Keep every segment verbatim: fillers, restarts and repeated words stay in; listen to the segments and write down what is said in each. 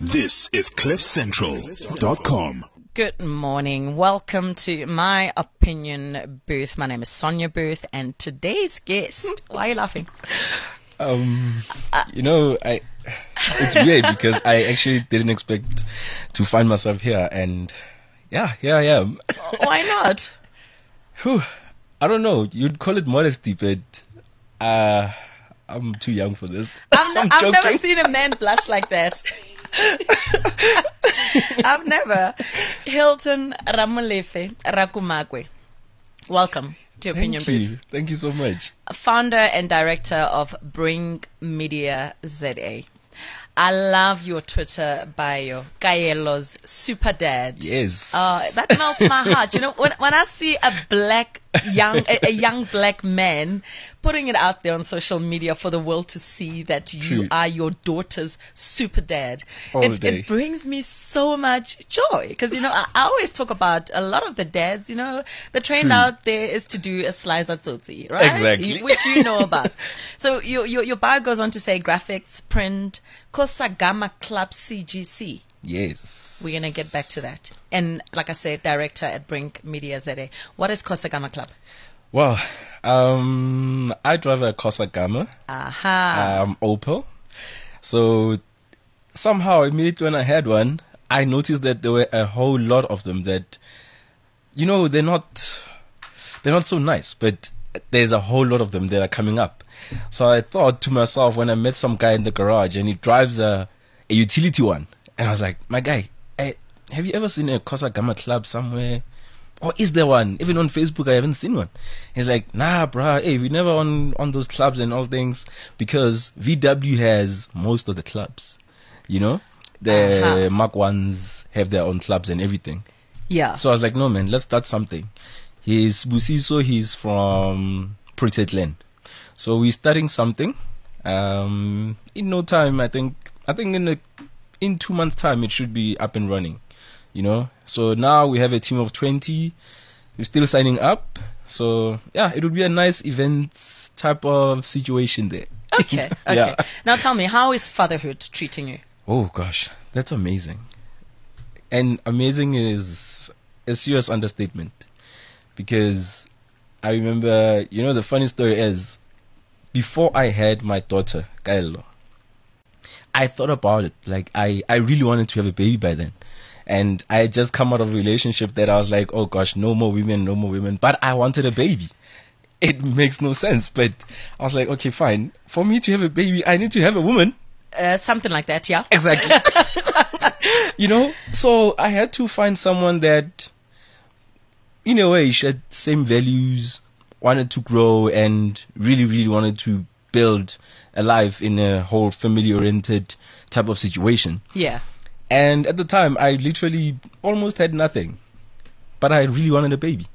This is cliff central dot com. Good morning. Welcome to My Opinion Booth. My name is Sonia Booth, and today's guest. Why are you laughing? Um, you know, I it's weird because I actually didn't expect to find myself here, and yeah, here I am. Why not? Whew, I don't know. You'd call it modesty, but uh, I'm too young for this. I've, I'm I've never joking. seen a man blush like that. I've never. Hilton Ramolefe Rakumakwe. Welcome to Opinion Thank you. Booth. Thank you so much. Founder and director of Bring Media Z A. I love your Twitter bio, Kaelo's super dad. Yes. Uh, that melts my heart. You know, when when I see a black young a, a young black man putting it out there on social media for the world to see that you True. are your daughter's super dad, All it, day. it brings me so much joy. Because, you know, I, I always talk about a lot of the dads, you know, the trend True. out there is to do a slice at tsotsi, right? Exactly. Which you know about. So your, your, your bio goes on to say graphics, print, Kosagama Club C G C. Yes. We're going to get back to that. And like I said, director at Brink Media Z A. What is Kosagama Club? Well, um, I drive a Corsa Gamma. Aha. um, Opel. So somehow immediately when I had one, I noticed that there were a whole lot of them that, you know, they're not, they're not so nice, but there's a whole lot of them that are coming up. So I thought to myself when I met some guy in the garage and he drives a, a utility one, and I was like, my guy, eh, have you ever seen a Corsa Gamma club somewhere? Or is there one? Even on Facebook, I haven't seen one. He's like, nah, bruh, hey, we never on, on those clubs and all things because V W has most of the clubs. You know? The Uh-huh. Mark ones have their own clubs and everything. Yeah. So I was like, no, man, let's start something. He's Busiso, he's from Pritetland. So we're starting something. Um, in no time, I think, I think in a, in two months' time, it should be up and running. You know, so now we have a team of twenty. We're still signing up. So yeah, it would be a nice event type of situation there. Okay. Okay. Yeah. Now tell me, how is fatherhood treating you? Oh gosh, that's amazing. And amazing is a serious understatement because I remember, you know, the funny story is before I had my daughter, Kaelo, I thought about it. Like I, I really wanted to have a baby by then. And I had just come out of a relationship that I was like, oh gosh, no more women, no more women. But I wanted a baby. It makes no sense. But I was like, okay, fine. For me to have a baby, I need to have a woman. Uh, something like that, yeah? Exactly. You know, so I had to find someone that, in a way, shared same values, wanted to grow, and really, really wanted to build a life in a whole family-oriented type of situation. Yeah. And at the time, I literally almost had nothing. But I really wanted a baby.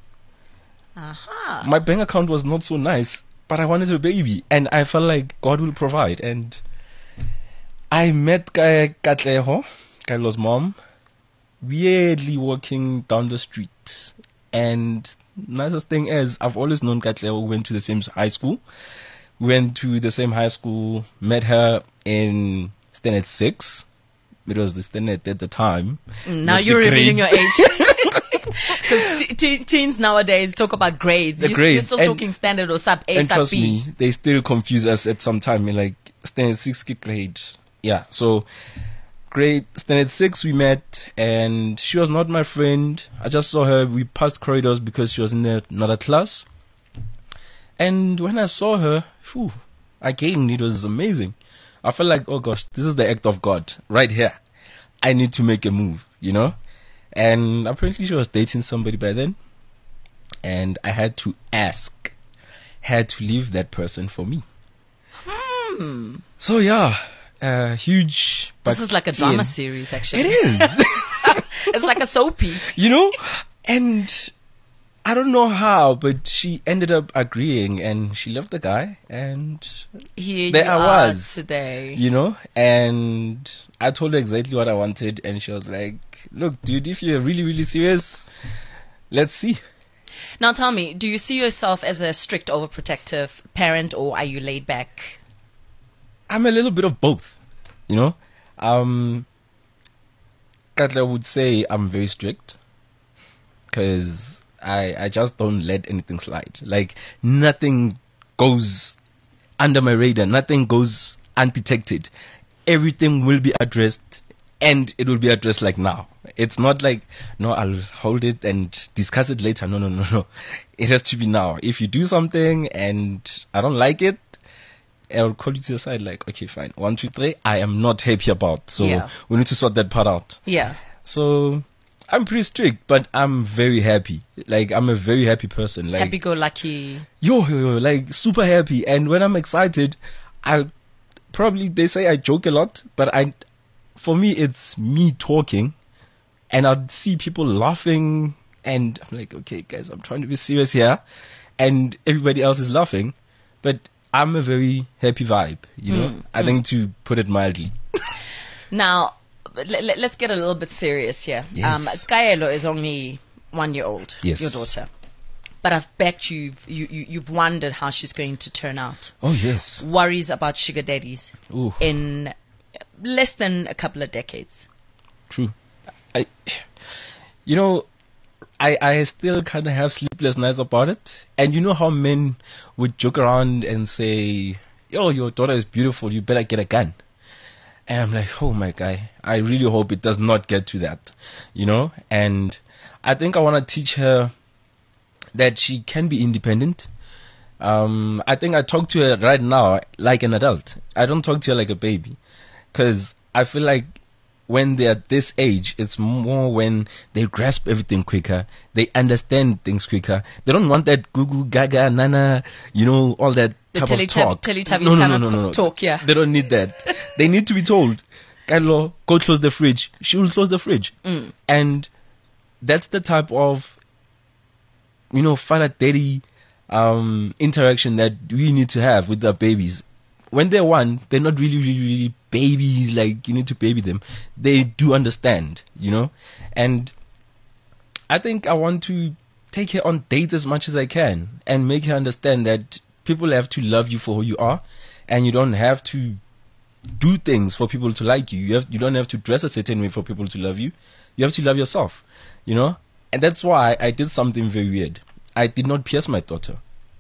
Aha. My bank account was not so nice, but I wanted a baby. And I felt like God will provide. And I met Ka- Katleho, Kailo's mom, weirdly walking down the street. And nicest thing is, I've always known Katleho. We went to the same high school. We went to the same high school, met her in standard six. It was the standard at the time. Mm, Now Not you're the revealing grade. your age. Because te- te- teens nowadays talk about grades. The you, grades. You're still And- talking standard or sub A, And sub trust B. me, they still confuse us at some time in like standard six grade. Yeah, so grade standard six we met, and she was not my friend. I just saw her. We passed corridors because she was in a- another class. And when I saw her, phew, again, it was amazing. I felt like, oh gosh, this is the act of God right here. I need to make a move, you know? And apparently she was dating somebody by then. And I had to ask, had to leave that person for me. Hmm. So yeah, uh, huge. This is like a drama yeah, series, actually. It is. It's like a soapy. You know? And I don't know how, but she ended up agreeing and she left the guy and Here there you I are was. today. you know, and I told her exactly what I wanted and she was like, look, dude, if you're really, really serious, let's see. Now tell me, do you see yourself as a strict, overprotective parent, or are you laid back? I'm a little bit of both, you know. Um, Katla would say I'm very strict because I I just don't let anything slide. Like nothing goes under my radar. Nothing goes undetected. Everything will be addressed, and it will be addressed like now. It's not like, no, I'll hold it and discuss it later. No, no, no, no. It has to be now. If you do something and I don't like it, I'll call you to the side like, okay, fine. One, two, three, I am not happy about. So Yeah. we need to sort that part out. Yeah. So I'm pretty strict, but I'm very happy. Like, I'm a very happy person. Like, Happy-go-lucky. yo, yo, yo, like super happy. And when I'm excited, I probably, they say I joke a lot, but I, for me, it's me talking, and I'd see people laughing, and I'm like, okay, guys, I'm trying to be serious here, and everybody else is laughing, but I'm a very happy vibe, you know. Mm, I think to put it mildly. Now, let, let, let's get a little bit serious here. Yes. Um, Kaelo is only one year old, Yes. your daughter. But I've bet you've, you, you, you've wondered how she's going to turn out. Oh yes. Worries about sugar daddies Ooh, in less than a couple of decades. true. I, you know, I, I still kind of have sleepless nights about it. And you know how men would joke around and say, yo, your daughter is beautiful, you better get a gun. And I'm like, oh my guy, I really hope it does not get to that, you know? And I think I want to teach her that she can be independent. Um, I think I talk to her right now like an adult. I don't talk to her like a baby. Because I feel like when they're at this age, it's more when they grasp everything quicker, they understand things quicker. They don't want that goo goo gaga nana, you know, all that The type of Teletub- talk. Teletubbies no, no, kind no, of no, no, no. talk, yeah. They don't need that. They need to be told, Kylo, go close the fridge. She will close the fridge. Mm. And that's the type of, you know, father daddy um, interaction that we need to have with our babies. When they're one, they're not really, really, really babies, like you need to baby them. They do understand, you know? And I think I want to take her on dates as much as I can and make her understand that people have to love you for who you are, and you don't have to do things for people to like you. You have, you don't have to dress a certain way for people to love you. You have to love yourself, you know? And that's why I did something very weird. I did not pierce my daughter.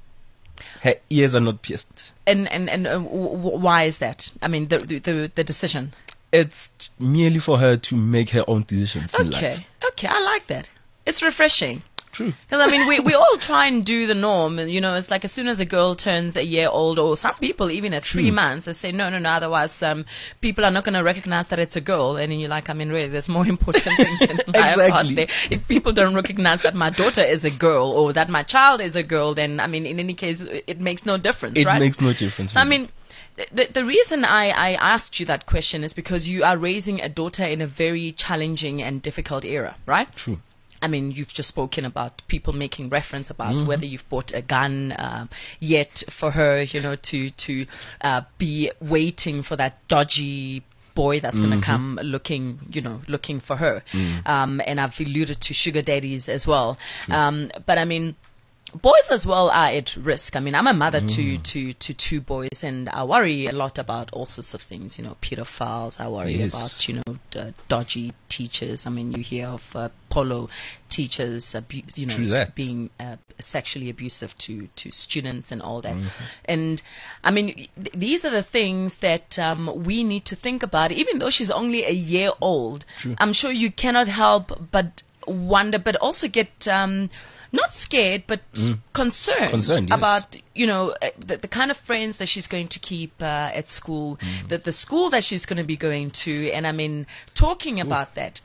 Her ears are not pierced. And and and uh, w- w- why is that? I mean, the the the, the decision. It's merely for her to make her own decisions in life. Okay, okay, I like that. It's refreshing. True. Because, I mean, we, we all try and do the norm. And, you know, it's like as soon as a girl turns a year old, or some people even at True. three months, they say, no, no, no, otherwise um, people are not going to recognize that it's a girl. And then you're like, I mean, really, there's more important things in life out Exactly. there. If people don't recognize that my daughter is a girl or that my child is a girl, then, I mean, in any case, it makes no difference, It right? makes no difference. So, I mean, the, the reason I, I asked you that question is because you are raising a daughter in a very challenging and difficult era, right? True. I mean, you've just spoken about people making reference about Mhm. whether you've bought a gun um, yet for her, you know, to to uh, be waiting for that dodgy boy that's going to Mhm. come looking, you know, looking for her. Mm. Um, and I've alluded to sugar daddies as well. Um, but I mean, boys as well are at risk. I mean, I'm a mother to, to, to two boys, and I worry a lot about all sorts of things, you know, pedophiles. I worry Yes. about, you know, d- dodgy teachers. I mean, you hear of uh, polo teachers, abu- you know, True that. being uh, sexually abusive to, to students and all that. Mhm. And I mean, th- these are the things that um, we need to think about. Even though she's only a year old, True. I'm sure you cannot help but wonder, but also get um, not scared, but Mm. concerned, Concerned, yes. about, you know, uh, the, the kind of friends that she's going to keep uh, at school, Mm. the, the school that she's going to be going to. And I mean, talking about that,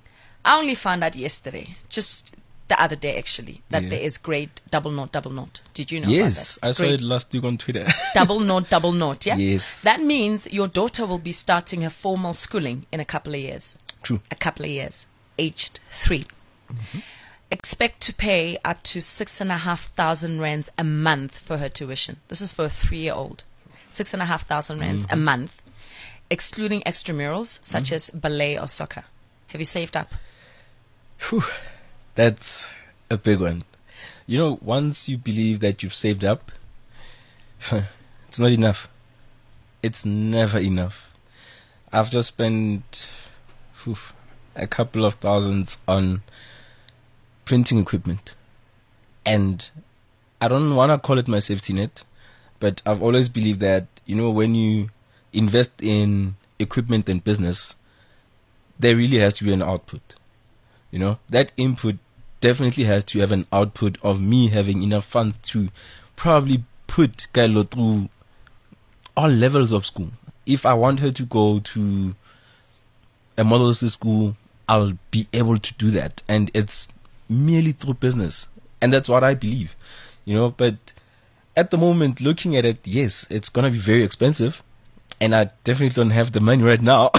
I only found out yesterday, just the other day actually, that Yeah. there is grade double naught, double naught. Did you know Yes, about that? I saw Grade it last week on Twitter. double naught, double naught, yeah? Yes. That means your daughter will be starting her formal schooling in a couple of years. True. A couple of years, aged three. Mm-hmm. Expect to pay up to six and a half thousand rands a month for her tuition. This is for a three-year-old. Six and a half thousand rands a Mhm. month, excluding extramurals such Mhm. as ballet or soccer. Have you saved up? Whew, that's a big one. You know, once you believe that you've saved up, it's not enough. It's never enough. I've just spent, whew, a couple of thousands on printing equipment. And I don't want to call it my safety net, but I've always believed that, you know, when you invest in equipment and business, there really has to be an output. You know, that input definitely has to have an output of me having enough funds to probably put Kylo through all levels of school. If I want her to go to a model school, I'll be able to do that. And it's merely through business. And that's what I believe. You know, but at the moment, looking at it, yes, it's going to be very expensive. And I definitely don't have the money right now.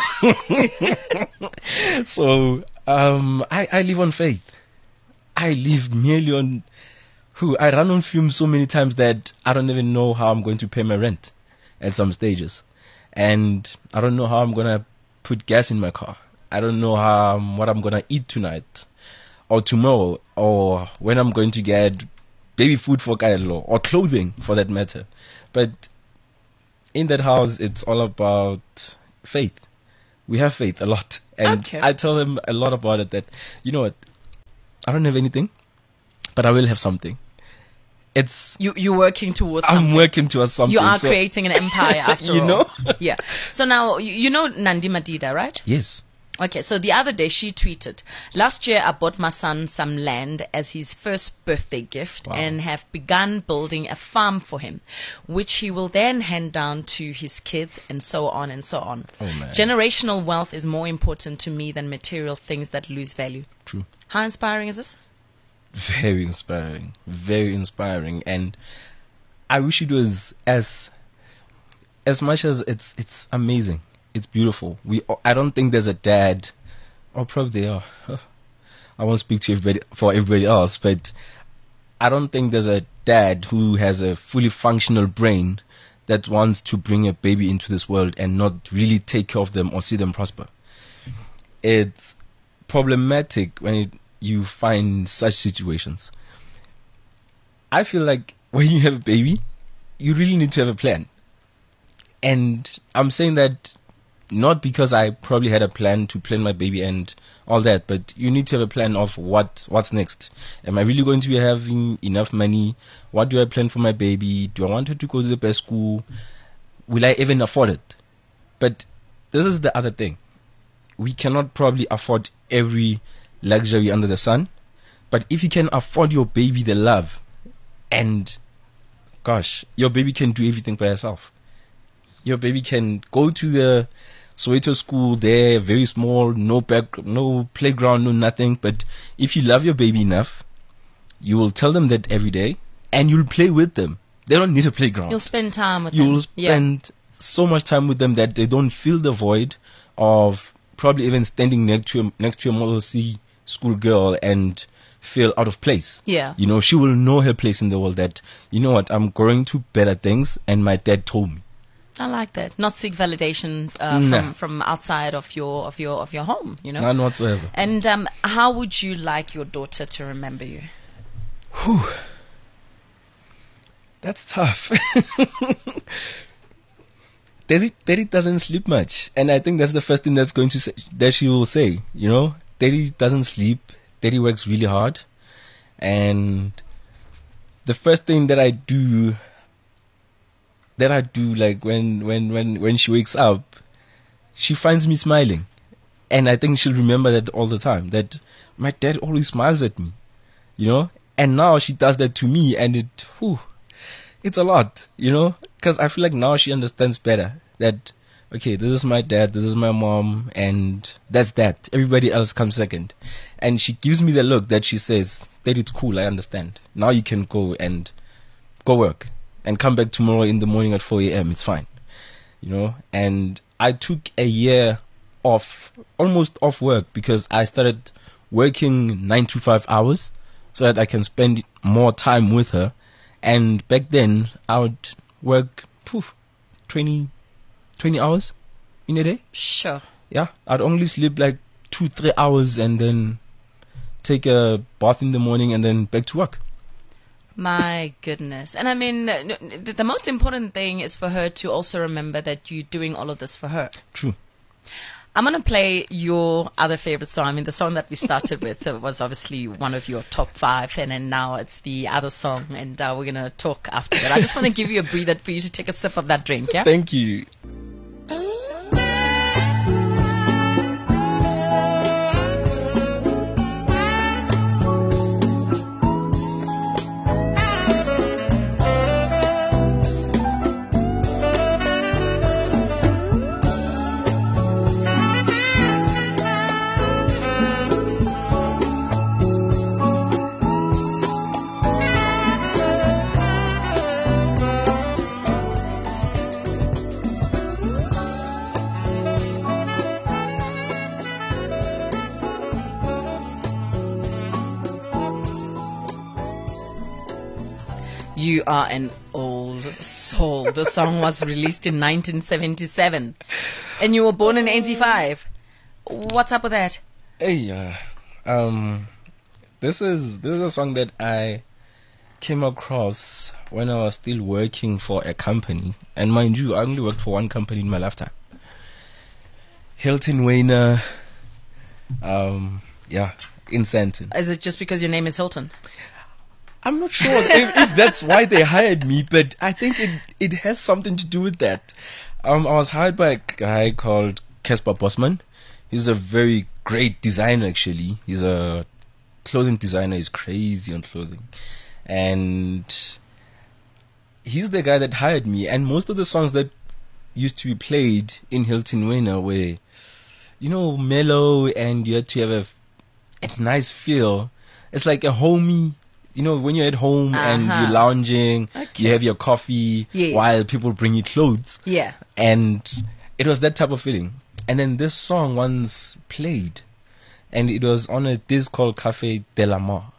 So, um, I, I live on faith. I live merely on who I run on fumes so many times that I don't even know how I'm going to pay my rent at some stages. And I don't know how I'm going to put gas in my car. I don't know how, um, what I'm going to eat tonight or tomorrow, or when I'm going to get baby food for Kylo, or clothing for that matter. But in that house, it's all about faith. We have faith a lot. And Okay. I tell them a lot about it, that, you know what, I don't have anything, but I will have something. It's, You, you're working towards I'm something. working towards something. You are so- creating an empire after You all. know? Yeah. So now, you, you know Nandi Madida, right? Yes. Okay, so the other day she tweeted, last year I bought my son some land as his first birthday gift Wow. and have begun building a farm for him, which he will then hand down to his kids and so on and so on. Oh, man. Generational wealth is more important to me than material things that lose value. True. How inspiring is this? Very inspiring. Very inspiring. And I wish it was as as much as it's it's amazing. It's beautiful. We I don't think there's a dad, or probably there are. I won't speak to everybody for everybody else, but I don't think there's a dad who has a fully functional brain that wants to bring a baby into this world and not really take care of them or see them prosper. It's problematic when it, you find such situations. I feel like when you have a baby, you really need to have a plan. And I'm saying that not because I probably had a plan to plan my baby and all that, but you need to have a plan of what what's next. Am I really going to be having enough money? What do I plan for my baby? Do I want her to go to the best school? Will I even afford it? But this is the other thing. We cannot probably afford every luxury under the sun, but if you can afford your baby the love, and gosh, your baby can do everything by herself. Your baby can go to the Soweto school there, very small, no back, no playground, no nothing. But if you love your baby enough, you will tell them that every day, and you'll play with them. They don't need a playground. You'll spend time with You them. will spend so much time with them that they don't feel the void of probably even standing next to a, next to a Model C school girl and feel out of place. Yeah. You know, she will know her place in the world, that, you know what, I'm going to better things and my dad told me. I like that. Not seek validation uh, Nah. from from outside of your of your of your home. You know. None whatsoever. And um, how would you like your daughter to remember you? Whew. That's tough. Daddy, Daddy doesn't sleep much, and I think that's the first thing that's going to say, that she will say. You know, Daddy doesn't sleep. Daddy works really hard, and the first thing that I do, that I do, like when when when when she wakes up, she finds me smiling, and I think she'll remember that all the time. That my dad always smiles at me, you know, and now she does that to me, and it, whew, it's a lot, you know, because I feel like now she understands better that, okay, this is my dad, this is my mom, and that's that. Everybody else comes second. And she gives me the look that she says, Dad, it's cool, I understand. Now you can go and go work and come back tomorrow in the morning at four a.m. It's fine, you know. And I took a year off, almost off work, because I started working nine to five hours so that I can spend more time with her. And back then, I would work poof, twenty, twenty hours in a day. Sure. Yeah, I'd only sleep like two, three hours and then take a bath in the morning and then back to work. My goodness. And I mean, uh, n- the the most important thing is for her to also remember that you're doing all of this for her. True. I'm going to play your other favorite song. I mean, the song that we started with uh, was obviously one of your top five, and then now it's the other song, and uh, we're going to talk after that. I just want to give you a breather for you to take a sip of that drink, yeah? Thank you. You are an old soul. The song was released in nineteen seventy-seven. And you were born in eighty-five. What's up with that? Hey, uh, um, this is this is a song that I came across when I was still working for a company. And mind you, I only worked for one company in my lifetime. Hilton Wayner, um, yeah, in Sandton. Is it just because your name is Hilton? I'm not sure if, if that's why they hired me, but I think it it has something to do with that. Um, I was hired by a guy called Casper Bosman. He's a very great designer, actually. He's a clothing designer. He's crazy on clothing. And he's the guy that hired me. And most of the songs that used to be played in Hilton Wayner were, you know, mellow, and you had to have a, a nice feel. It's like a homey. You know, when you're at home uh-huh. and you're lounging, okay. you have your coffee yes. while people bring you clothes. Yeah. And it was that type of feeling. And then this song once played, and it was on a disc called Cafe de la Mar.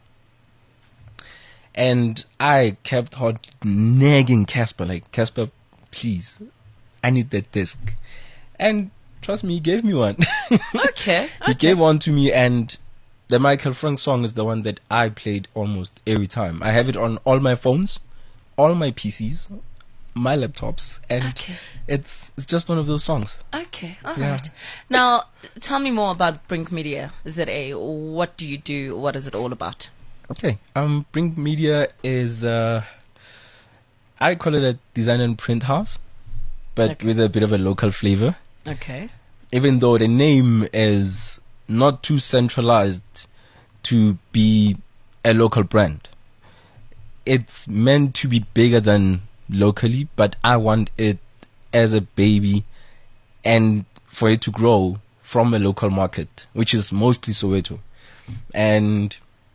And I kept on nagging Casper, like, Casper, please, I need that disc. And trust me, he gave me one. Okay. He okay. gave one to me, and the Michael Frank song is the one that I played almost every time. I have it on all my phones, all my P Cs, my laptops, and okay. it's it's just one of those songs. Okay, all yeah. right. Now, tell me more about Brink Media. Is it a, what do you do? What is it all about? Okay, um, Brink Media is, uh, I call it a design and print house, but okay. with a bit of a local flavor. Okay. Even though the name is not too centralized to be a local brand. It's meant to be bigger than locally, but I want it as a baby and for it to grow from a local market, which is mostly Soweto. And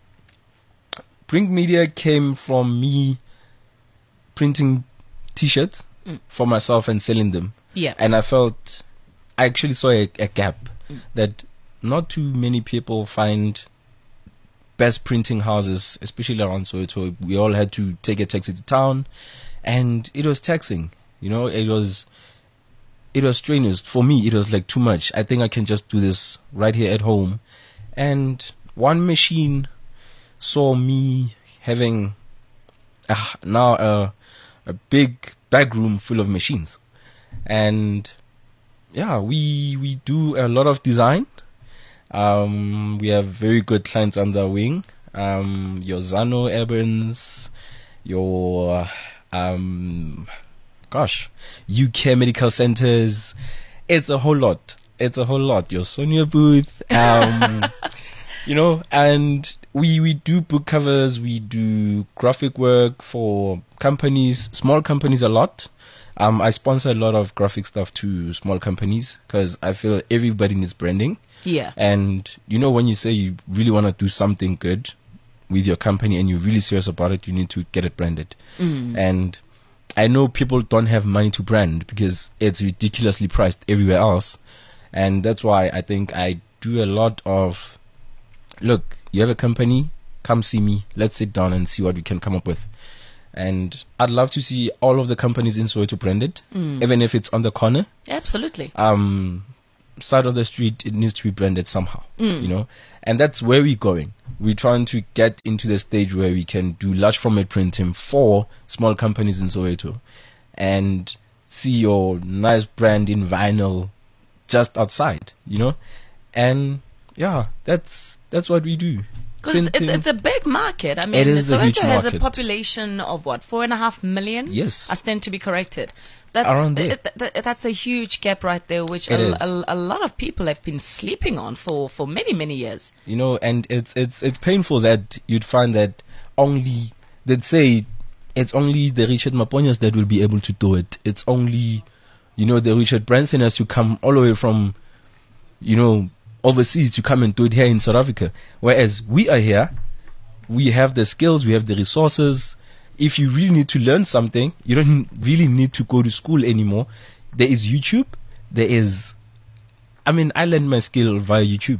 Brink Media came from me printing t-shirts mm. for myself and selling them. Yeah. And I felt, I actually saw a, a gap mm. that not too many people find best printing houses, especially around Soweto. We all had to take a taxi to town, and it was taxing. You know, it was it was strenuous for me. It was like too much. I think I can just do this right here at home. And one machine saw me having uh, now a a big back room full of machines, and yeah, we we do a lot of design. Um, we have very good clients under our wing. Um, your Zano Evans, your, um, gosh, U K Medical Centers. It's a whole lot. It's a whole lot. Your Sonia Booth, um, you know, and we, we do book covers. We do graphic work for companies, small companies a lot. Um, I sponsor a lot of graphic stuff to small companies because I feel everybody needs branding. Yeah. And you know, when you say you really want to do something good with your company and you're really serious about it, you need to get it branded. Mm. And I know people don't have money to brand because it's ridiculously priced everywhere else. And that's why I think I do a lot of, look, you have a company, come see me. Let's sit down and see what we can come up with. And I'd love to see all of the companies in Soweto branded, mm. even if it's on the corner. Absolutely. Um, side of the street, it needs to be branded somehow, mm. you know. And that's where we're going. We're trying to get into the stage where we can do large format printing for small companies in Soweto, and see your nice brand in vinyl just outside, you know, and yeah, that's that's what we do. Because it's, it's a big market. I mean, It is a huge Soweto has a market. population of what, four and a half million? Yes. I stand to be corrected. That's, Around there. th- th- that's a huge gap right there, which It a, is. a, a lot of people have been sleeping on for, for many, many years. You know, and it's it's it's painful that you'd find that only they'd say it's only the Richard Maponyas that will be able to do it. It's only, you know, the Richard Branson has to come all the way from, you know, overseas to come and do it here in South Africa. Whereas we are here, we have the skills, we have the resources. If you really need to learn something, you don't really need to go to school anymore. There is YouTube. There is, I mean, I learned my skill via YouTube.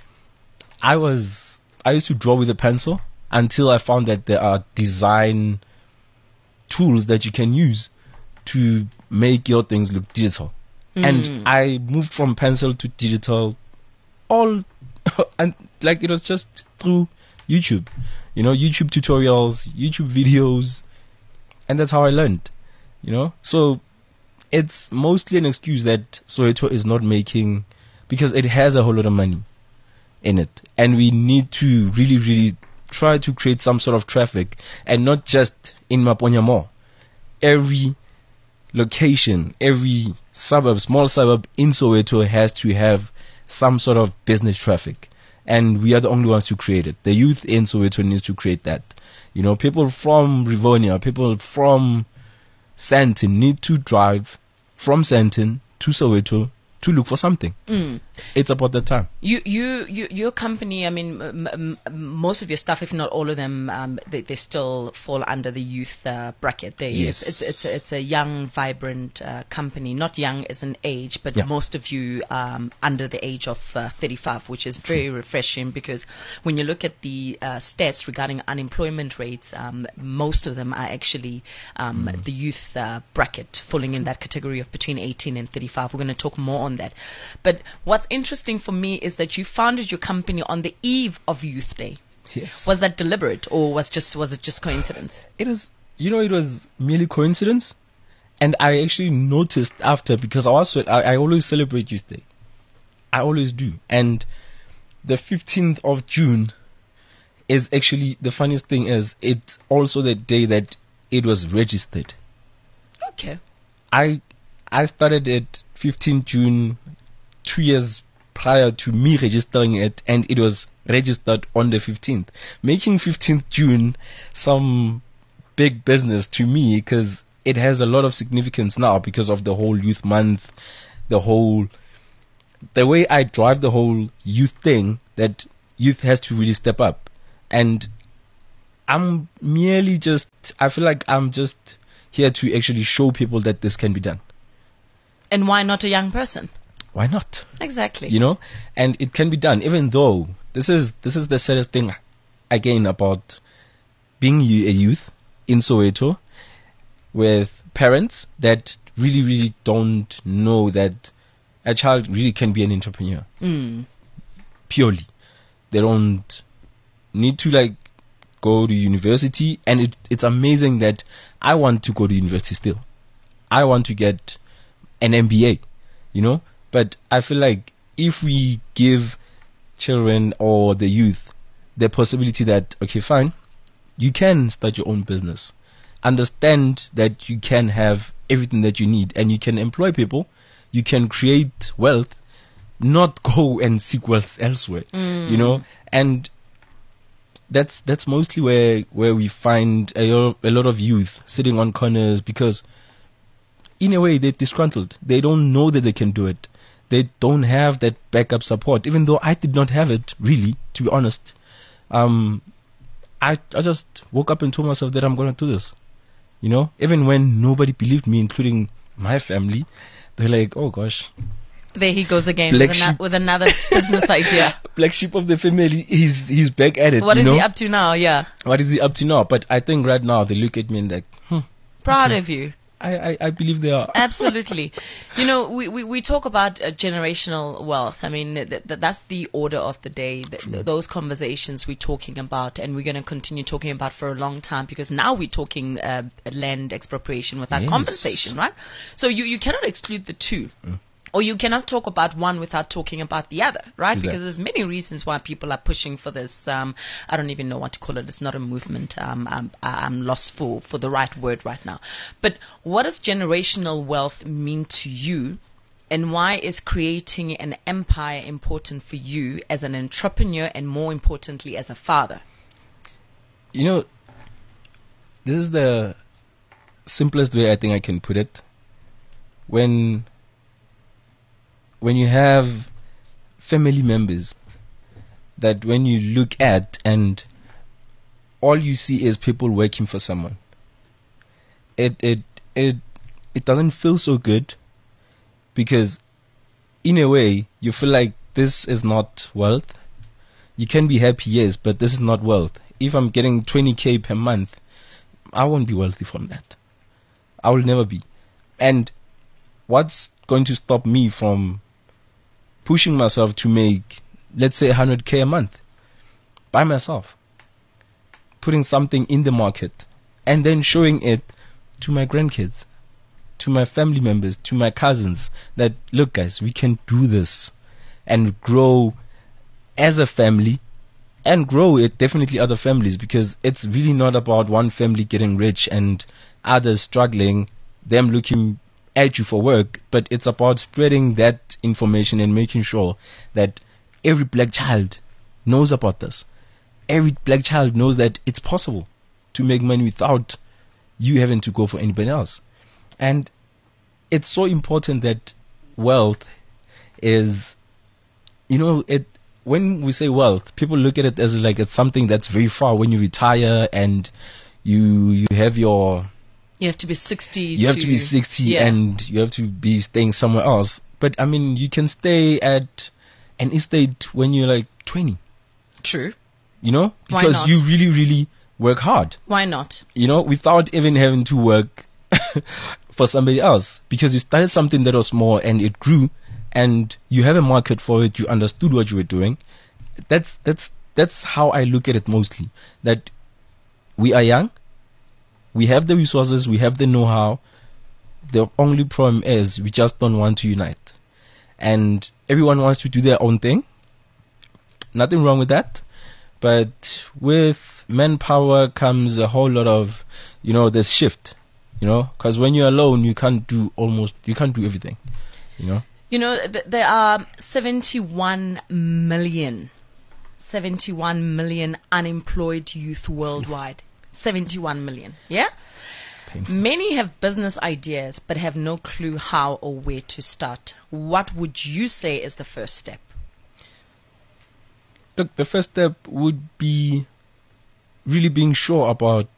I was, I used to draw with a pencil until I found that there are design tools that you can use to make your things look digital. And I moved from pencil to digital all, and like it was just through YouTube, you know, YouTube tutorials, YouTube videos, and that's how I learned, you know. So it's mostly an excuse that Soweto is not making, because it has a whole lot of money in it, and we need to really, really try to create some sort of traffic, and not just in Maponya Mall. Every location, every suburb, small suburb in Soweto has to have some sort of business traffic. And we are the only ones to create it. The youth in Soweto needs to create that. You know, people from Rivonia, people from Sandton need to drive from Sandton to Soweto to look for something. Mm. It's about that time. You, you, you, your company, I mean, m- m- most of your stuff, if not all of them, um, they, they still fall under the youth uh, bracket. They, Yes. It's, it's, it's, a, it's a young, vibrant uh, company. Not young as an age, but Yeah. most of you um, under the age of uh, thirty-five, which is very refreshing, because when you look at the uh, stats regarding unemployment rates, um, most of them are actually um, Mm. the youth uh, bracket, falling in that category of between eighteen and thirty-five. We're going to talk more on that. But what's interesting for me is that you founded your company on the eve of Youth Day. Yes. Was that deliberate, or was just was it just coincidence? It was, you know, it was merely coincidence. And I actually noticed after, because I also, I, I always celebrate Youth Day. I always do. And the fifteenth of June is actually, the funniest thing is, it's also the day that it was registered. Okay. I I started it fifteenth June, two years prior to me registering it, and it was registered on the fifteenth, making fifteenth June some big business to me, because it has a lot of significance now because of the whole youth month, the whole, the way I drive the whole youth thing, that youth has to really step up. And I'm merely just, I feel like I'm just here to actually show people that this can be done. And why not a young person? Why not? Exactly. You know, and it can be done, even though this is this is the saddest thing again about being you- a youth in Soweto, with parents that really really don't know that a child really can be an entrepreneur. Mm. Purely, they don't need to like go to university, and it, it's amazing that I want to go to university still. I want to get an M B A, you know. But I feel like if we give children or the youth the possibility that, okay, fine, you can start your own business. Understand that you can have everything that you need, and you can employ people, you can create wealth, not go and seek wealth elsewhere, Mm. you know. And that's that's mostly where where we find a, lo- a lot of youth sitting on corners, because in a way they're disgruntled. They don't know that they can do it. They don't have that backup support, even though I did not have it, really, to be honest. Um, I, I just woke up and told myself that I'm going to do this. You know, even when nobody believed me, including my family, they're like, oh gosh. There he goes again Black with, ana- sheep. with another business idea. Black sheep of the family, he's, he's back at it. What you is know? he up to now? Yeah. What is he up to now? But I think right now they look at me and like, hmm, Proud Okay. of you. I, I, I believe they are. Absolutely. You know, we, we, we talk about uh, generational wealth. I mean, th- th- that's the order of the day. Th- th- those conversations we're talking about, and we're going to continue talking about for a long time, because now we're talking uh, land expropriation without Yes. compensation, right? So you, you cannot exclude the two. Mm. Or you cannot talk about one without talking about the other, right? True Because that. there's many reasons why people are pushing for this. Um, I don't even know what to call it. It's not a movement. Um, I'm, I'm lost for, for the right word right now. But what does generational wealth mean to you? And why is creating an empire important for you as an entrepreneur and more importantly as a father? You know, this is the simplest way I think I can put it. When when you have family members that when you look at and all you see is people working for someone, it it it it doesn't feel so good, because in a way you feel like this is not wealth. You can be happy, yes, but this is not wealth. If I'm getting twenty k per month, I won't be wealthy from that. I will never be. And what's going to stop me from pushing myself to make, let's say, one hundred k a month by myself, putting something in the market and then showing it to my grandkids, to my family members, to my cousins, that look guys, we can do this and grow as a family and grow it definitely other families, because it's really not about one family getting rich and others struggling, them looking at you for work, but it's about spreading that information and making sure that every black child knows about this. Every black child knows that it's possible to make money without you having to go for anybody else. And it's so important that wealth is, you know, it, when we say wealth, people look at it as like it's something that's very far. When you retire and you you have your, You have to be sixty. you have to be sixty yeah. and you have to be staying somewhere else. But I mean, you can stay at an estate when you're like twenty. True. You know, Why because not? you really, really work hard. Why not? You know, without even having to work for somebody else, because you started something that was small and it grew, and you have a market for it. You understood what you were doing. That's that's that's how I look at it mostly. That we are young, we have the resources, we have the know-how. The only problem is we just don't want to unite, and everyone wants to do their own thing. Nothing wrong with that, but with manpower comes a whole lot of, you know, this shift. You know, because when you're alone, you can't do almost, you can't do everything. You know. You know, th- there are seventy-one million, seventy-one million unemployed youth worldwide. seventy-one million. Yeah? Painful. Many have business ideas but have no clue how or where to start. What would you say is the first step? Look, the first step would be really being sure about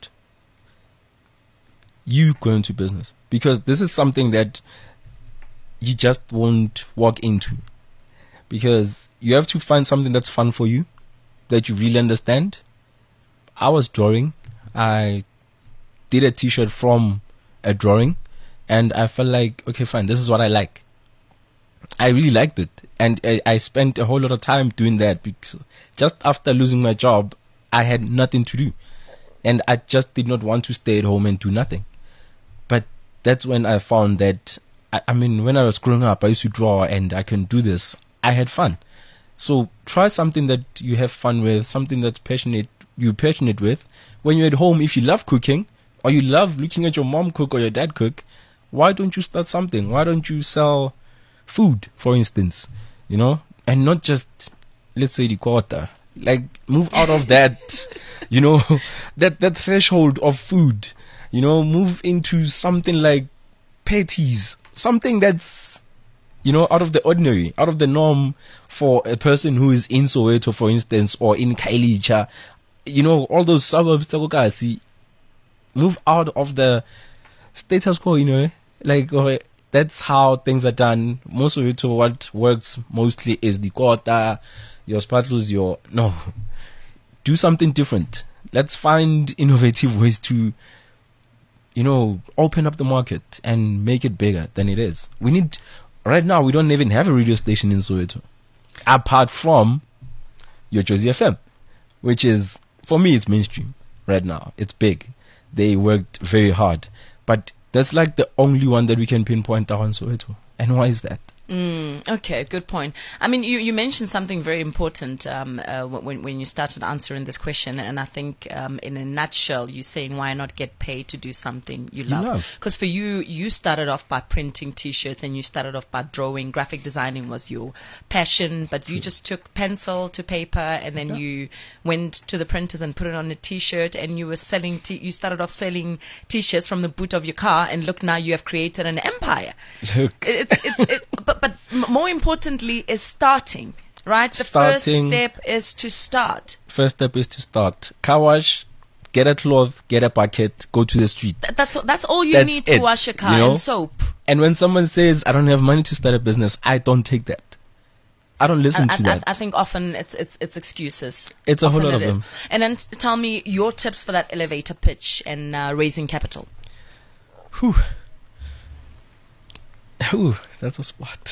you going to business, because this is something that you just won't walk into, because you have to find something that's fun for you, that you really understand. I was drawing. I did a t-shirt from a drawing, and I felt like, okay, fine, this is what I like. I really liked it, and I, I spent a whole lot of time doing that, because just after losing my job, I had nothing to do, and I just did not want to stay at home and do nothing. But that's when I found that, I, I mean, when I was growing up, I used to draw, and I can do this. I had fun. So try something that you have fun with, something that's passionate, you're passionate with. When you're at home, if you love cooking, or you love looking at your mom cook or your dad cook, why don't you start something? Why don't you sell food, for instance? You know, and not just, let's say, the quarter. Like, move out of that, you know, that, that threshold of food. You know, move into something like patties, something that's, you know, out of the ordinary, out of the norm for a person who is in Soweto, for instance, or in Kailicha. You know, all those suburbs, Takokasi, move out of the status quo, you know, like, uh, that's how things are done. Most of it, what works mostly is the quota, your spatulas, your, no, do something different. Let's find innovative ways to, you know, open up the market and make it bigger than it is. We need, right now, we don't even have a radio station in Soweto, apart from your Josie F M, which is, for me, it's mainstream right now. It's big. They worked very hard. But that's like the only one that we can pinpoint down in Soweto. And why is that? Mm, okay, good point. I mean, you, you mentioned something very important um, uh, when when you started answering this question, and I think um, in a nutshell, you're saying why not get paid to do something you You love? love. Because for you, you started off by printing T-shirts, and you started off by drawing. Graphic designing was your passion, but you just took pencil to paper, and then Yeah. you went to the printers and put it on a T-shirt, and you were selling. T- you started off selling T-shirts from the boot of your car, and look, now you have created an empire. Look, It's, it's, it, but, but m- more importantly is starting, right? The Starting. first step is to start. first step is to start. Car wash, get a cloth, get a bucket, go to the street. Th- That's that's all you That's need to it, wash a car you know? and soap. And when someone says, I don't have money to start a business, I don't take that. I don't listen I, to I, that. I think often it's it's it's excuses. It's a whole Often lot it of is. them. And then t- tell me your tips for that elevator pitch and uh, raising capital. Whew. Ooh, that's a spot.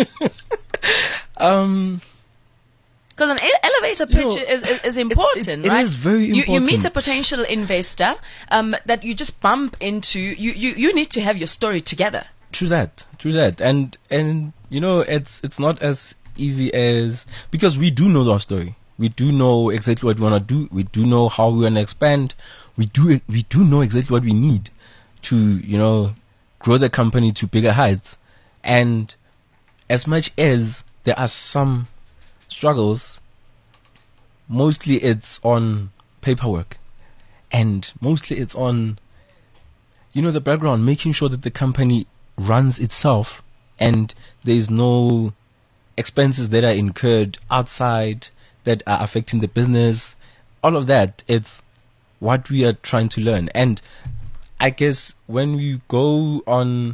um, Because an ele- elevator You pitch know, is, is, is important, it right? is very You, you meet a important. potential investor um, that you just bump into. You, you, you need to have your story together. True that, true that, and and you know it's it's not as easy as, because we do know our story. We do know exactly what we want to do. We do know how we want to expand. We do we do know exactly what we need to, you know, grow the company to bigger heights. And as much as there are some struggles, mostly it's on paperwork, and mostly it's on, you know, the background, making sure that the company runs itself and there's no expenses that are incurred outside that are affecting the business. All of that, it's what we are trying to learn. And I guess when we go on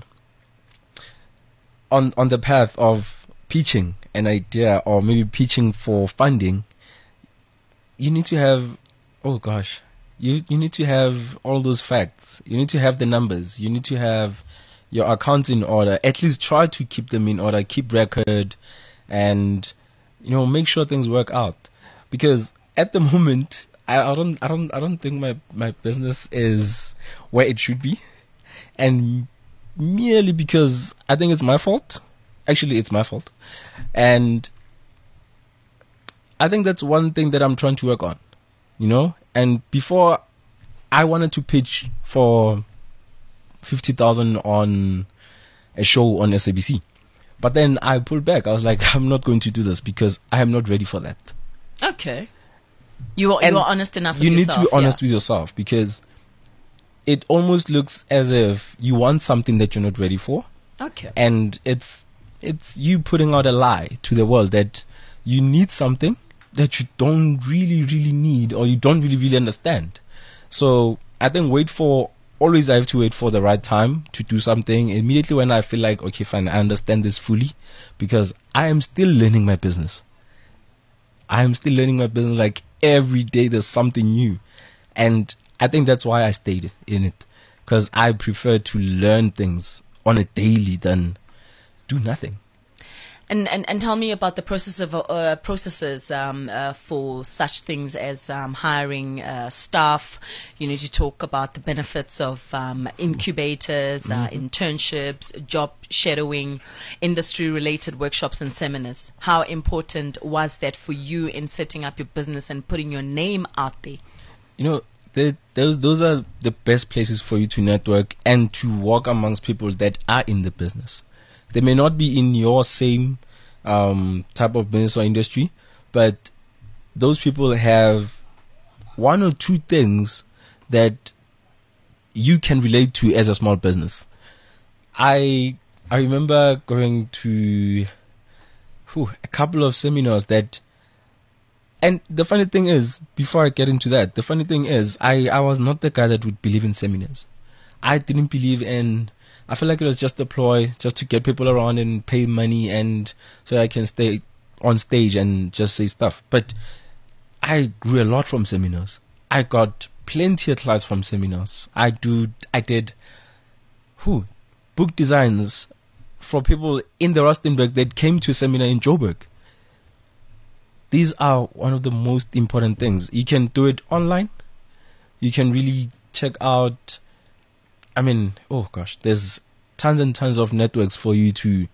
on on the path of pitching an idea or maybe pitching for funding, you need to have, oh gosh, you you need to have all those facts. You need to have the numbers. You need to have your accounts in order. At least try to keep them in order. Keep record, and you know, make sure things work out. Because at the moment, I, I don't I don't I don't think my my business is where it should be, and merely because I think it's my fault. Actually, it's my fault, and I think that's one thing that I'm trying to work on. You know, and before I wanted to pitch for fifty thousand on a show on S A B C. But then I pulled back. I was like, I'm not going to do this because I am not ready for that. Okay. You are, And you are honest enough with You need yourself. to be honest yeah. with yourself, because it almost looks as if you want something that you're not ready for. Okay. And it's it's you putting out a lie to the world that you need something that you don't really, really need, or you don't really, really understand. So I think wait for, always I have to wait for the right time to do something. Immediately when I feel like, okay, fine, I understand this fully, because I am still learning my business. I am still learning my business. Like every day there's something new. And I think that's why I stayed in it, because I prefer to learn things on a daily than do nothing. And, and and tell me about the process of uh, processes um, uh, for such things as um, hiring uh, staff. You need to talk about the benefits of um, incubators, uh, internships, job shadowing, industry-related workshops and seminars. How important was that for you in setting up your business and putting your name out there? You know, the, those those are the best places for you to network and to walk amongst people that are in the business. They may not be in your same um, type of business or industry, but those people have one or two things that you can relate to as a small business. I I remember going to whew, a couple of seminars that, and the funny thing is, before I get into that, the funny thing is, I, I was not the guy that would believe in seminars. I didn't believe in, I feel like it was just a ploy just to get people around and pay money and so I can stay on stage and just say stuff. But I grew a lot from seminars. I got plenty of clients from seminars. I do, I did, who, book designs for people in the Rustenburg that came to a seminar in Joburg. These are one of the most important things. You can do it online. You can really check out, I mean, oh gosh, there's tons and tons of networks for you to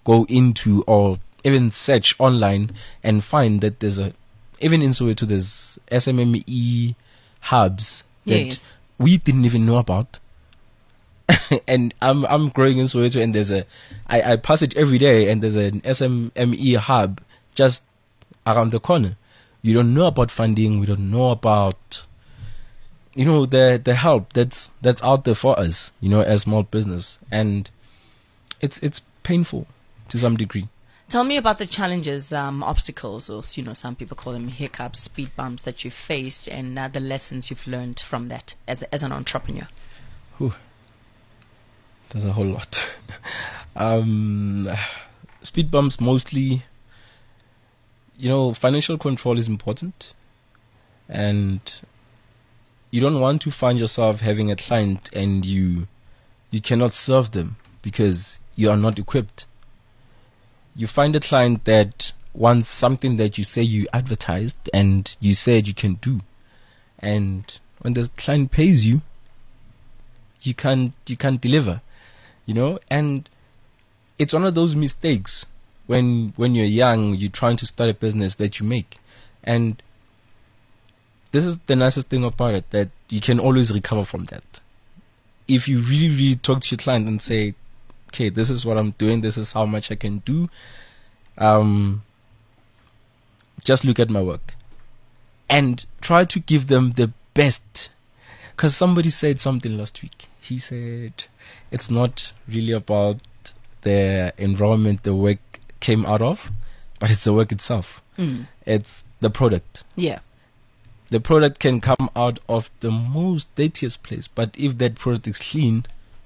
go into or even search online and find that there's a, even in Soweto, there's S M M E hubs that Yes. we didn't even know about. And I'm I'm growing in Soweto, and there's a, I, I pass it every day, and there's an S M M E hub just around the corner. You don't know about funding. We don't know about, you know, the the help that's that's out there for us, you know, as small business, and it's it's painful to some degree. Tell me about the challenges, um, obstacles, or you know, some people call them hiccups, speed bumps that you've faced, and uh, the lessons you've learned from that as as an entrepreneur. Whew. There's a whole lot. um, speed bumps mostly. You know, financial control is important, and you don't want to find yourself having a client and you you cannot serve them because you are not equipped. You find a client that wants something that you say you advertised and you said you can do, and when the client pays you, you can't you can't deliver, you know. And it's one of those mistakes when when you're young, you're trying to start a business that you make. And this is the nicest thing about it, that you can always recover from that. If you really, really talk to your client and say, okay, this is what I'm doing, this is how much I can do, um, just look at my work. And try to give them the best. Because somebody said something last week. He said, it's not really about the environment the work came out of, but it's the work itself. Mm. It's the product. Yeah. The product can come out of the most dirtiest place, but if that product is clean,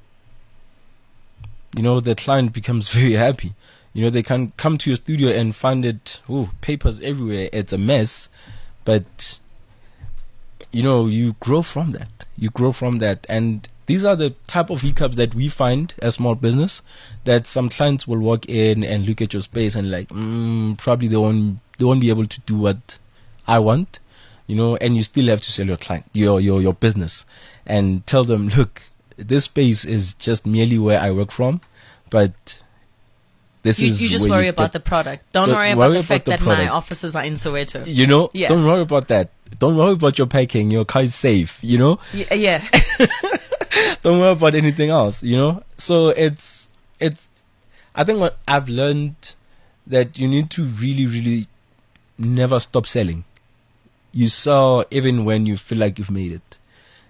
you know, the client becomes very happy. You know, they can come to your studio and find it, oh, papers everywhere, it's a mess, but you know, you grow from that. You grow from that. And these are the type of hiccups that we find as small business, that some clients will walk in and look at your space and like, mm, probably they won't, they won't be able to do what I want, you know, and you still have to sell your client, your, your, your business, and tell them, look, this space is just merely where I work from, but this You, is you just where worry you about get- the product. Don't Don't worry about worry the about fact the that my product. offices are in Soweto. You know, Yeah. don't worry about that. Don't worry about your packing. Your car is safe, you know. Y- yeah. Don't worry about anything else, you know. So it's it's I think what I've learned, that you need to really really never stop selling. You sell even when you feel like you've made it.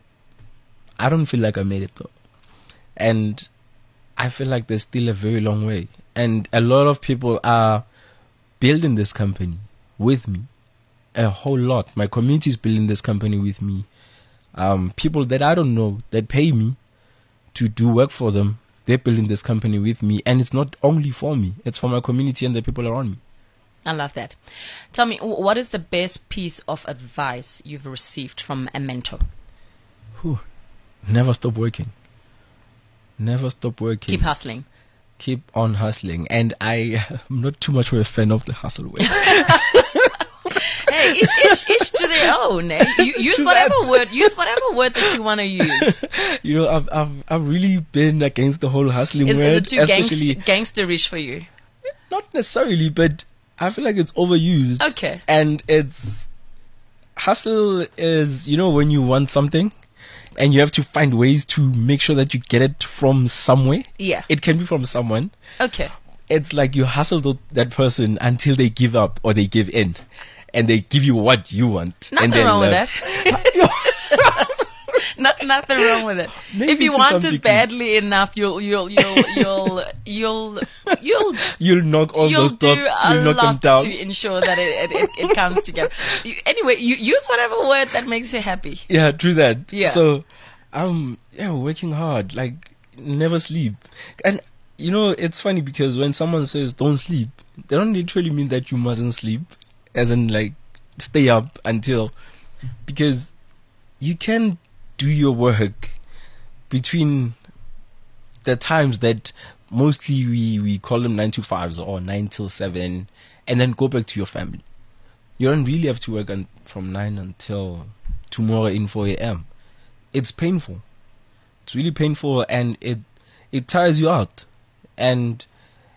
I don't feel like I made it though, and I feel like there's still a very long way, and a lot of people are building this company with me, a whole lot. My community is building this company with me. Um, people that I don't know that pay me to do work for them, they're building this company with me, and it's not only for me, it's for my community and the people around me. I love that. Tell me, wh- what is the best piece of advice you've received from a mentor? Whew. Never stop working. Never stop working. Keep hustling. Keep on hustling. And I am not too much of a fan of the hustle word. Hey, each, each, each to their own. Eh? You, use To whatever that. word. Use whatever word that you want to use. You know, I've, I've I've really been against the whole hustling Is, word, is it too especially gangst- gangsterish for you? not necessarily, but I feel like it's overused. Okay. And it's hustle is, you know, when you want something and you have to find ways to make sure that you get it from somewhere. Yeah. It can be from someone. Okay. It's like you hustle th- that person until they give up or they give in, and they give you what you want. Nothing and then wrong with uh, that. Not, nothing wrong with it. Maybe If you to want some it degree. badly enough, you'll you'll you'll you'll you'll you'll You'll knock all you'll those do doors. a You'll knock them lot down. to ensure that it it, it, it comes together. You, anyway, you use whatever word that makes you happy. Yeah, true that. Yeah. So, um, yeah, working hard, like never sleep. And you know, it's funny because when someone says don't sleep, they don't literally mean that you mustn't sleep, as in like stay up until, because you can do your work between the times that mostly we, we call them nine to fives or nine till seven, and then go back to your family. You don't really have to work on, from nine until tomorrow in four a.m. It's painful. It's really painful, and it it tires you out. And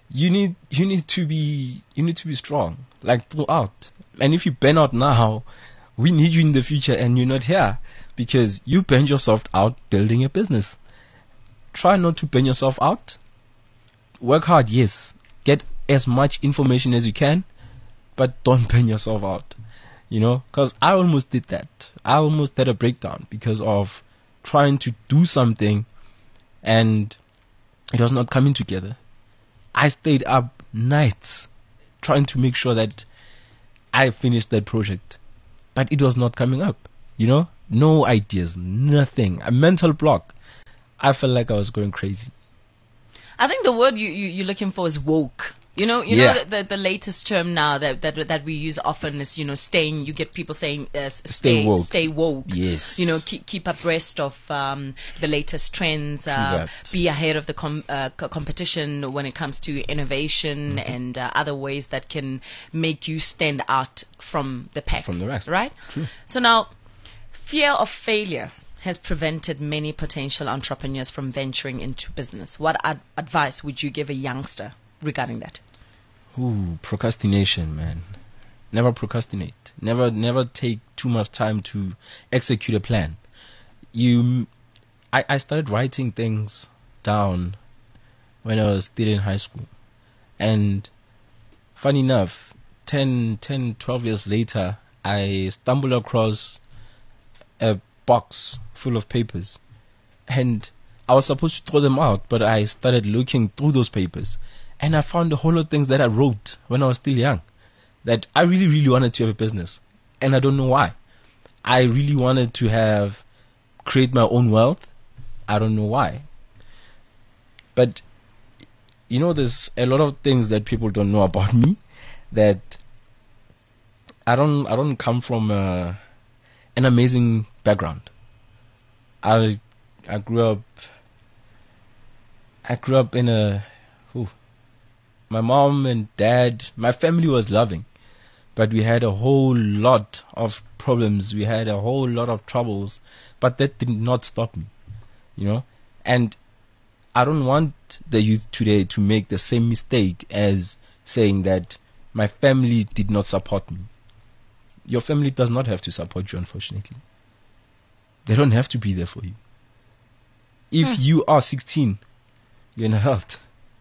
you need you need to be you need to be strong, like throughout. And if you burn out now, we need you in the future, and you're not here because you burned yourself out building a business. Try not to burn yourself out. Work hard, yes. Get as much information as you can, but don't burn yourself out. You know, because I almost did that. I almost had a breakdown because of trying to do something and it was not coming together. I stayed up nights trying to make sure that I finished that project, but it was not coming up. You know, no ideas, nothing. A mental block. I felt like I was going crazy. I think the word you, you, you're looking for is woke. You know, you Yeah. know the, the the latest term now that, that that we use often is, you know, staying. You get people saying uh, s- stay woke. stay woke. Yes. You know, keep keep abreast of um, the latest trends. Uh, that. be ahead of the com- uh, co- competition when it comes to innovation Mm-hmm. and uh, other ways that can make you stand out from the pack. From the rest. right? True. So now, fear of failure has prevented many potential entrepreneurs from venturing into business. What ad- advice would you give a youngster regarding that? Ooh, procrastination, man. Never procrastinate. Never, never take too much time to execute a plan. You, I, I started writing things down when I was still in high school. And funny enough, ten, ten, twelve years later, I stumbled across a box full of papers. And I was supposed to throw them out, but I started looking through those papers. And I found a whole lot of things that I wrote when I was still young that I really, really wanted to have a business. And I don't know why. I really wanted to have, create my own wealth. I don't know why. But, you know, there's a lot of things that people don't know about me that I don't, I don't come from a, an amazing background. I, I grew up, I grew up in a, ooh, my mom and dad, my family was loving, but we had a whole lot of problems. We had a whole lot of troubles, but that did not stop me, you know. And I don't want the youth today to make the same mistake as saying that my family did not support me. Your family does not have to support you, unfortunately. They don't have to be there for you. If Hmm. you are sixteen, you're an adult.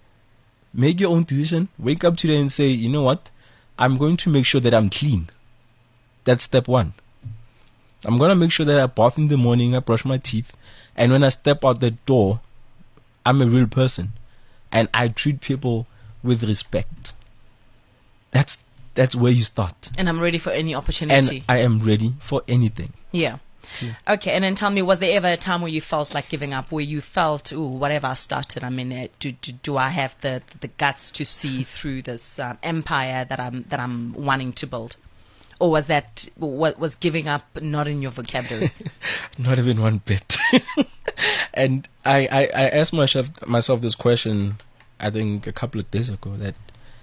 Make your own decision. Wake up today and say, you know what? I'm going to make sure that I'm clean. That's step one. I'm going to make sure that I bath in the morning, I brush my teeth, and when I step out the door, I'm a real person. And I treat people with respect. That's that's where you start. And I'm ready for any opportunity. And I am ready for anything. Yeah. Okay, and then tell me, was there ever a time where you felt like giving up, where you felt, ooh, whatever I started, I mean, uh, do, do do I have the the guts to see through this um, empire that I'm that I'm wanting to build, or was that what was giving up not in your vocabulary? Not even one bit. And I, I, I asked myself myself this question, I think a couple of days ago, that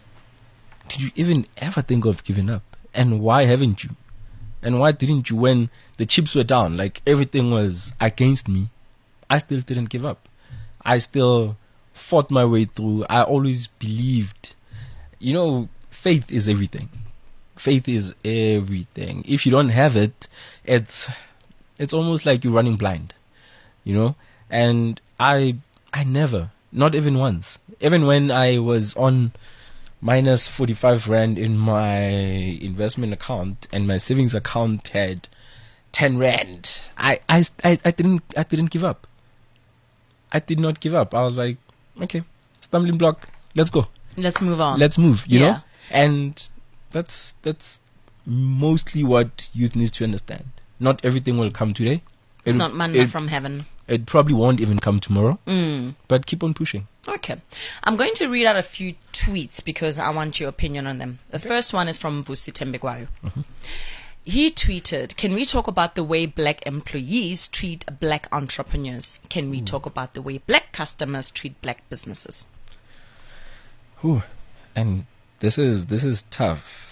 did you even ever think of giving up? And why haven't you? And why didn't you, when the chips were down, like everything was against me, I still didn't give up. I still fought my way through. I always believed, you know, faith is everything. Faith is everything. If you don't have it, it's, it's almost like you're running blind, you know? And I, I never, not even once, even when I was on minus forty-five rand in my investment account and my savings account had ten rand. I, I, I, I didn't, I didn't give up. I did not give up. I was like, okay, stumbling block, let's go. Let's move on. Let's move, you Yeah. know? And that's, that's mostly what youth needs to understand. Not everything will come today. It's It- not manna it, from heaven. It probably won't even come tomorrow, Mm. but keep on pushing. Okay. I'm going to read out a few tweets because I want your opinion on them. The first one is from Vusi Tembegwayo. Mm-hmm. He tweeted, can we talk about the way black employees treat black entrepreneurs? Can we talk about the way black customers treat black businesses? Whew. And this is this is tough.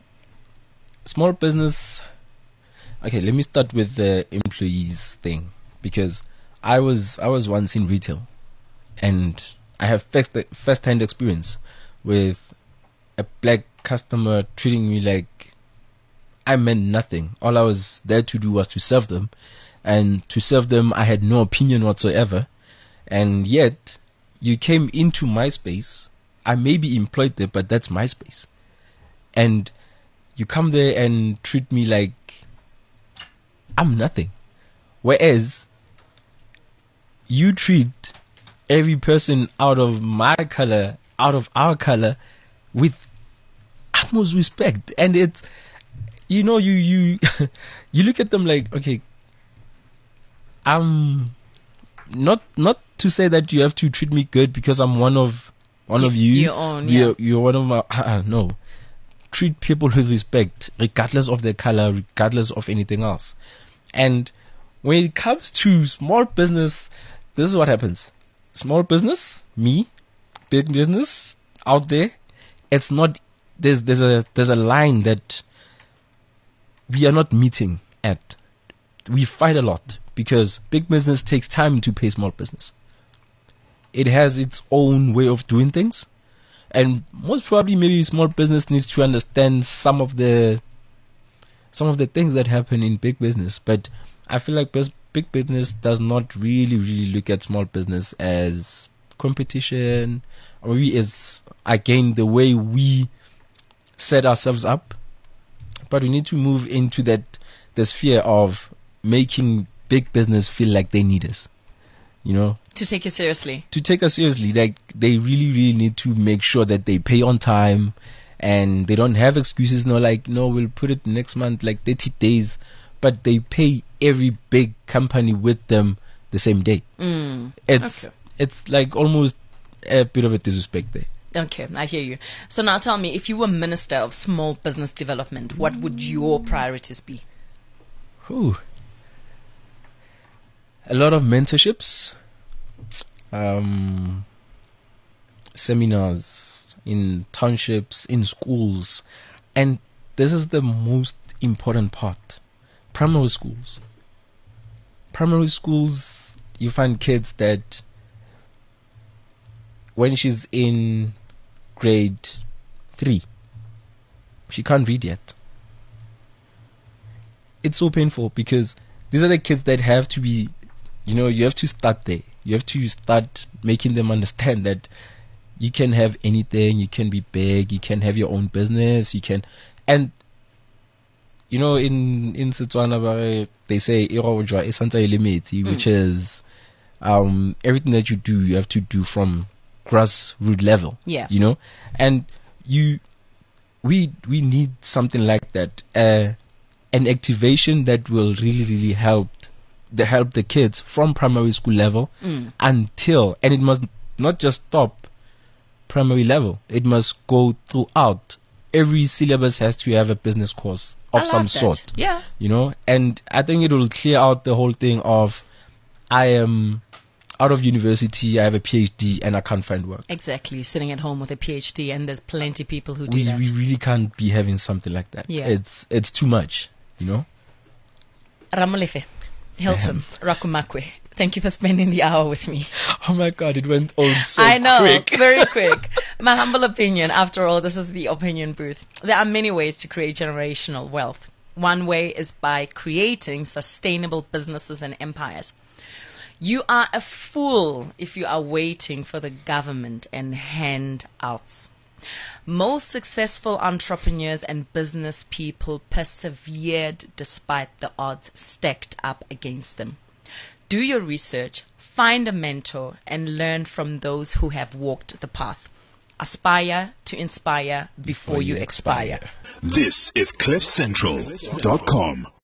Small business. Okay, let me start with the employees thing, because I was I was once in retail, and I have first first-hand experience with a black customer treating me like I meant nothing. All I was there to do was to serve them, and to serve them I had no opinion whatsoever. And yet you came into my space. I may be employed there, but that's my space. And you come there and treat me like I'm nothing. Whereas you treat every person out of my color, out of our color, with utmost respect. And it's, you know, you, you, you look at them like, okay, I'm not, not to say that you have to treat me good because I'm one of, one of you. Your own, yeah. You're, you're one of my, uh, no. Treat people with respect, regardless of their color, regardless of anything else. And when it comes to small business, this is what happens. Small business, me, big business out there, it's not, there's, there's a, there's a line that we are not meeting at. We fight a lot because big business takes time to pay small business. It has its own way of doing things. And most probably maybe small business needs to understand some of the some of the things that happen in big business. But I feel like big business does not really, really look at small business as competition, or maybe as, again, the way we set ourselves up. But we need to move into that the sphere of making big business feel like they need us. You know, to take you seriously. To take us seriously, like they really, really need to make sure that they pay on time, and they don't have excuses. No, like no, we'll put it next month, like thirty days, but they pay every big company with them the same day. Mm. It's okay. It's like almost a bit of a disrespect there. Okay, I hear you. So now tell me, if you were Minister of Small Business Development, what would your priorities be? Ooh. A lot of mentorships, um, seminars in townships, in schools, and this is the most important part. Primary schools. Primary schools, you find kids that when she's in grade three, she can't read yet. It's so painful because these are the kids that have to be, you know, you have to start there. You have to start making them understand that you can have anything, you can be big, you can have your own business, you can, and you know, in in Setswana they say "Irojwa esantsa ele metsi," which is um everything that you do, you have to do from grassroots level. Yeah. You know, and you, we we need something like that, uh, an activation that will really really help the help the kids from primary school level mm. until, and it must not just stop primary level, it must go throughout. Every syllabus has to have a business course of I some like that. sort. Yeah. You know, and I think it will clear out the whole thing of I am out of university, I have a PhD and I can't find work. Exactly, sitting at home with a PhD, and there's plenty of people who do we, that. We really can't be having something like that. Yeah. It's it's too much, you know. Ramolefe, Hilton, Rakumakwe, thank you for spending the hour with me. Oh my God, it went on so I know, quick. very quick. My humble opinion, after all, this is the opinion booth. There are many ways to create generational wealth. One way is by creating sustainable businesses and empires. You are a fool if you are waiting for the government and handouts. Most successful entrepreneurs and business people persevered despite the odds stacked up against them. Do your research, find a mentor, and learn from those who have walked the path. Aspire to inspire before, before you expire. This is cliff central dot com.